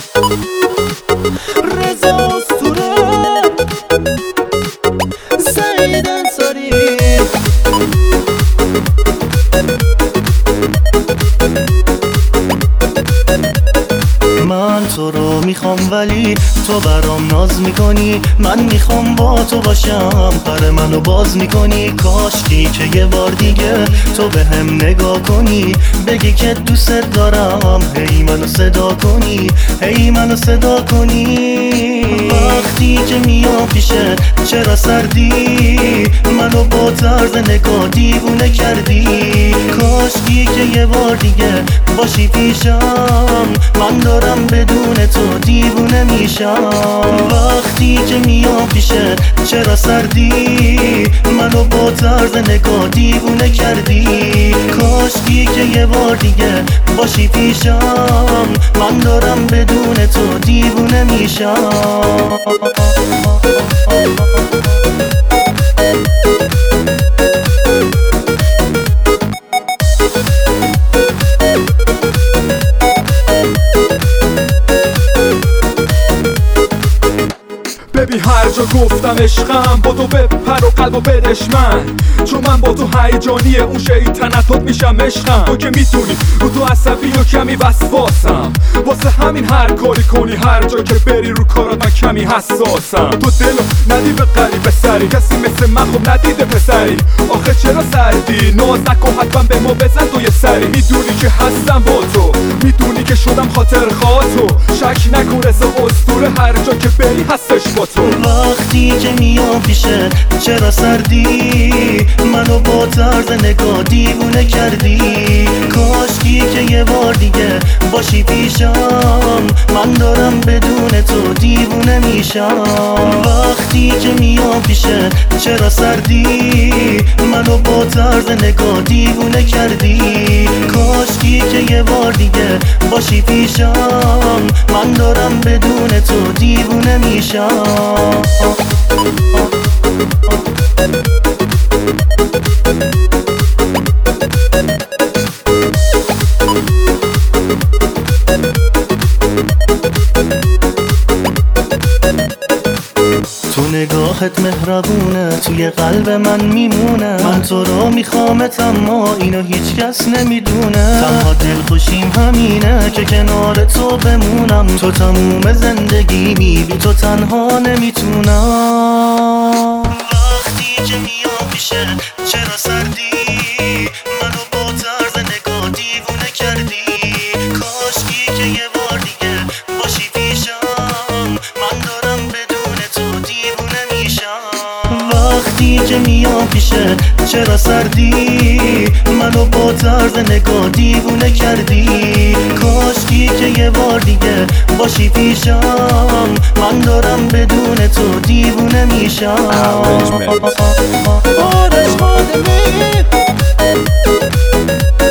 رضا اسطوره سعید انصاری من تو رو میخوام ولی تو برام ناز میکنی، من میخوام با تو باشم پر منو باز میکنی. کاشکی که یه بار دیگه تو به هم نگاه کنی، بگی که دوست دارم، هی منو صدا کنی، هی منو صدا کنی. وقتی که میام پیشت چرا سردی، منو با طرز نگاه دیوونه کردی. کاشکی که یه بار دیگه باشی پیشم، من دارم بدون تو دیوونه میشم. وقتی که میام پیشت چرا سردی، منو با طرز نگاه دیوونه کردی. کاشکی که یه بار دیگه باشی پیشم، من دارم بدون تو دیوونه میشم. ببین هر جا گفتم عشقم با تو بپر و قلبو بدش من، چون من با تو هیجانیه اون شیطنتات میشم عشقم. تو که میدونی رو تو عصبی و کمی وسواسم، واسه همین هر کاری کنی هر جا که بری رو کارات من کمی حساسم. تو دلو ندی به غریبه سری، کسی مثل من خب ندیده پسری. آخه چرا سردی ناز نکن حتما به ما بزن تو یه سری. میدونی که هستم با تو، میدونی که شدم خاطر خاطر، شک نکن رضا اسطوره هر جا که بری هستش با تو. وقتی که میام پیشت چرا سردی، منو با طرز نگاه دیوونه کردی. کاشکی که یه بار دیگه باشی پیشم، من دارم بدون تو دیوونه میشم. وقتی که میام پیشت چرا سردی، منو با طرز نگاه دیوونه کردی. کاشکی که یه بار دیگه باشی پیشم، من دارم بدون تو دیوونه میشم. تو نگاهت مهربونه، توی قلب من میمونه. من تو رو میخوامت اما اینو هیچ کس نمیدونه. تنها دلخوشیم همینه که کنار تو بمونم. تو تموم زندگی بی تو تنها نمیتونم. وقتی که میام پیشت چرا سردی، منو با طرز نگاه دیوونه کردی. کاشکی که یه بار دیگه باشی پیشم، من دارم بدون تو دیوونه میشم. وقتی که میام پیشت چرا سردی، منو با طرز نگاه دیوونه کردی. کاشکی که یه بار دیگه باشی پیشم، من دارم بدون تو دیوونه میشم. آرش خادمی